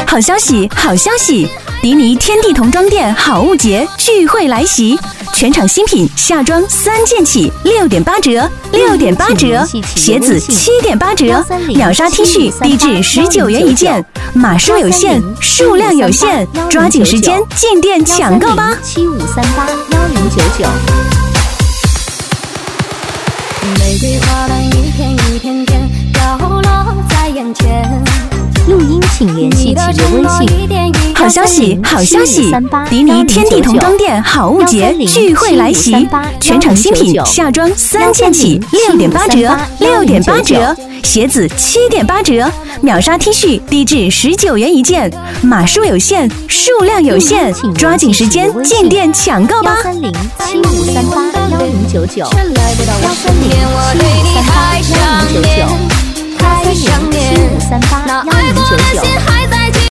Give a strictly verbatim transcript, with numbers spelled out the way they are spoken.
好消息，好消息！迪尼天地童装店好物节聚会来袭，全场新品夏装三件起，六点八折，六点八折；鞋子七点八折，秒杀 T 恤低至十九元一件，码数有限，数量有限，抓紧时间进店抢购吧！ 七五三八幺零九九。玫瑰花瓣一片一片片飘落在眼前。录音请联系企业微信。 好消息，好消息！迪尼天地童装店好物节聚会来袭，全场新品夏装三件起，六点八折，六点八折；鞋子七点八折，秒杀 T 恤低至十九元一件，码数有限，数量有限，抓紧时间进店抢购吧！ 幺三零七五三八幺零九九，幺三零七五三八幺零九九，幺三零七五三八幺零九九。